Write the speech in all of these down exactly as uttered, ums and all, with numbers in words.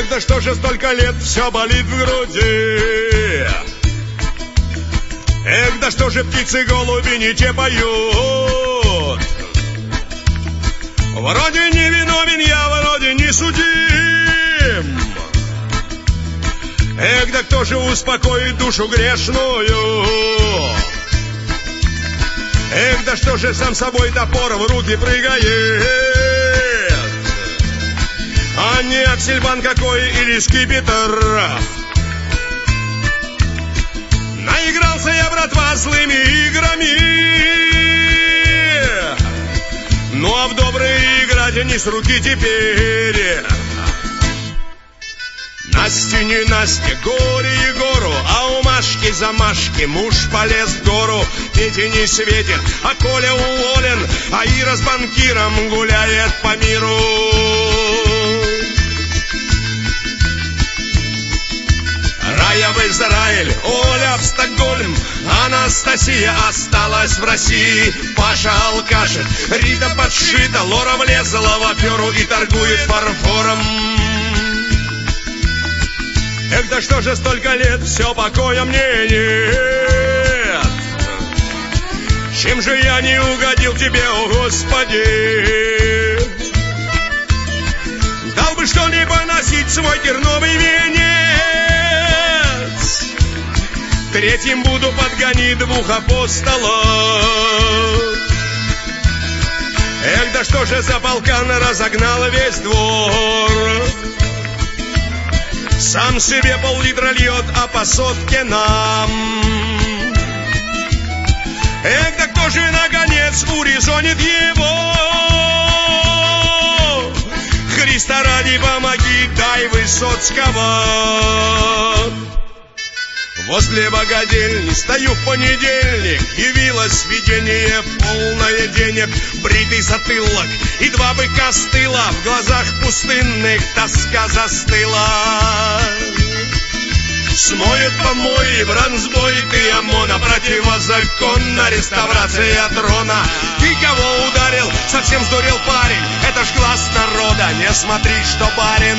Эх, да что же столько лет все болит в груди. Эх, да что же птицы голуби не те поют. Вроде не виновен я, вроде не судим. Эх, да кто же успокоит душу грешную? Эх, да что же сам собой топор в руки прыгает? А не аксельбан какой или скипетр. Наигрался я, братва, злыми играми. Ну а в добрые играть не с руки теперь. Насте не Насте, горе Егору, а у Машки замашки муж полез в гору. Петя не светит, а Коля уволен, а Ира с банкиром гуляет по миру. Рая в Израиль, Оля в Стокгольм, Анастасия осталась в России. Паша алкашит, Рита подшита, Лора влезла в оперу и торгует фарфором. Эх, да что же столько лет, все покоя мне нет. Чем же я не угодил тебе, о Господи? Дал бы что-либо носить свой терновый венец. Третьим буду подгонить двух апостолов. Эх, да что же за полкан разогнал весь двор. Сам себе пол-литра льет, а по сотке нам. Эх, да кто же наконец урезонит его? Христа ради помоги, дай Высоцкого. Возле богадельни стою в понедельник. Явилось видение полное денег. Бритый затылок и два быка с тыла. В глазах пустынных тоска застыла. Смоют помои, бронзбой ты ОМОНа. Противозаконна реставрация трона. Ты кого ударил? Совсем сдурел парень. Это ж глаз народа, не смотри, что барин.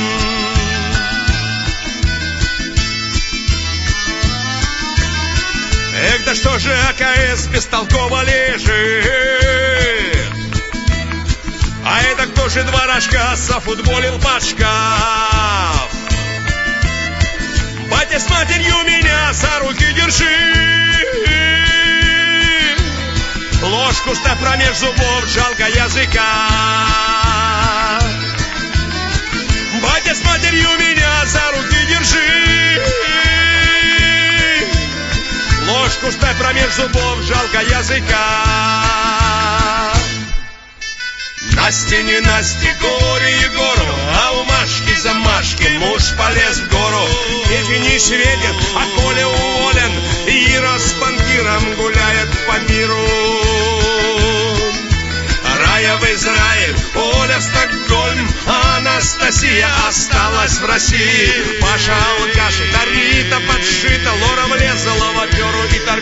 Эх, да что же АКС бестолково лежит? А это кто же два рожка зафутболил под шкаф? Батя с матерью меня за руки держи. Ложку ставь промеж зубов, жалко языка. Батя с матерью меня за руки держи. Ложку ставь промеж зубов, жалко языка. Насте не Насте, горе Егору, а у Машки замашки муж полез в гору. Петя не светит, а Коля уволен, и Ира с банкиром гуляет по миру. Рая в Израиль, Оля в Стокгольм, а Анастасия осталась в России. Паша алкашит, а Рита подшита, Лора влезла в оперу и